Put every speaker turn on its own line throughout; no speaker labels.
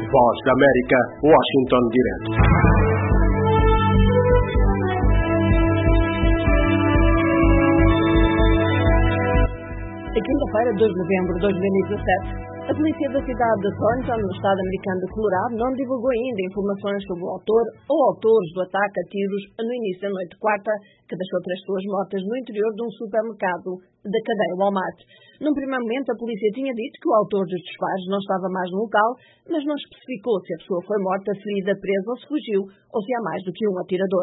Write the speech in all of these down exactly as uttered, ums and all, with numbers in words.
Voz da América, Washington Direto.
A quinta-feira, dois de novembro de dois mil e dezassete, a polícia da cidade de Thornton, no estado americano de Colorado, não divulgou ainda informações sobre o autor ou autores do ataque a tiros no início da noite de quarta, que deixou três pessoas mortas no interior de um supermercado da cadeia Walmart. Num primeiro momento, a polícia tinha dito que o autor dos disparos não estava mais no local, mas não especificou se a pessoa foi morta, ferida, presa ou se fugiu, ou se há mais do que um atirador.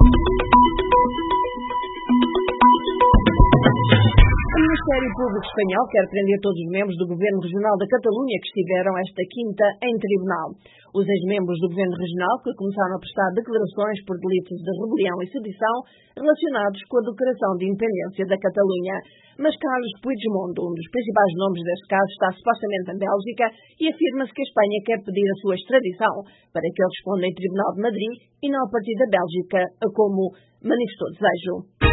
O Ministério Público Espanhol quer prender todos os membros do Governo Regional da Catalunha que estiveram esta quinta em tribunal. Os ex-membros do Governo Regional que começaram a prestar declarações por delitos de rebelião e sedição relacionados com a declaração de independência da Catalunha. Mas Carlos Puigdemont, um dos principais nomes deste caso, está supostamente em Bélgica e afirma-se que a Espanha quer pedir a sua extradição para que ele responda em Tribunal de Madrid e não a partir da Bélgica, como manifestou desejo.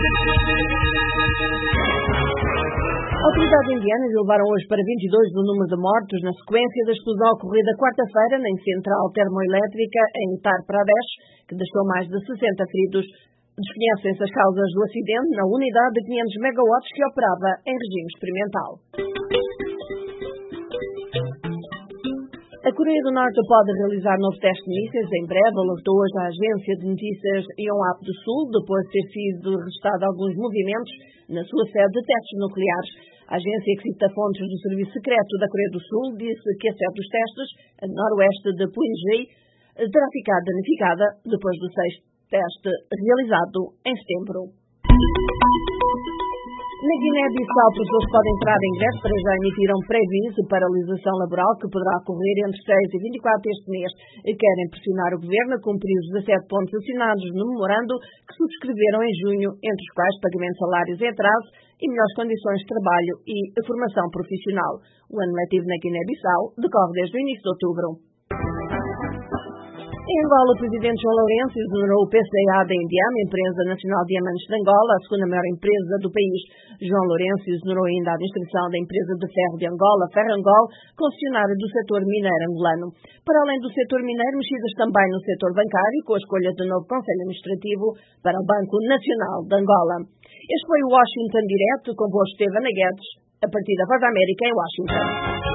Autoridades indianas elevaram hoje para vinte e dois o número de mortos na sequência da explosão ocorrida quarta-feira na central termoelétrica em Uttar Pradesh, que deixou mais de sessenta feridos. Desconhecem-se as causas do acidente na unidade de quinhentos megawatts que operava em regime experimental. A Coreia do Norte pode realizar novo teste de mísseis em breve, alertou hoje a agência de notícias Yonhap do Sul, depois de ter sido registado alguns movimentos na sua sede de testes nucleares. A agência, que cita fontes do Serviço Secreto da Coreia do Sul, disse que a sede dos testes, a noroeste de Punji, terá ficado danificada depois do sexto teste realizado em setembro. Na Guiné-Bissau, pessoas podem entrar em greve para já emitir um pré-aviso de paralisação laboral que poderá ocorrer entre seis e vinte e quatro deste mês. Querem pressionar o governo a cumprir os dezassete pontos assinados no memorando que subscreveram em junho, entre os quais pagamento de salários em atraso e melhores condições de trabalho e formação profissional. O ano letivo na Guiné-Bissau decorre desde o início de outubro. Em Angola, o presidente João Lourenço exonerou o P C A da Indiam, Empresa Nacional de Diamantes de Angola, a segunda maior empresa do país. João Lourenço exonerou ainda a administração da empresa de ferro de Angola, Ferrangol, concessionária do setor mineiro angolano. Para além do setor mineiro, mexidas também no setor bancário, com a escolha de novo Conselho Administrativo para o Banco Nacional de Angola. Este foi o Washington Direto, com voz de Estevana Guedes, a partir da Voz da América em Washington.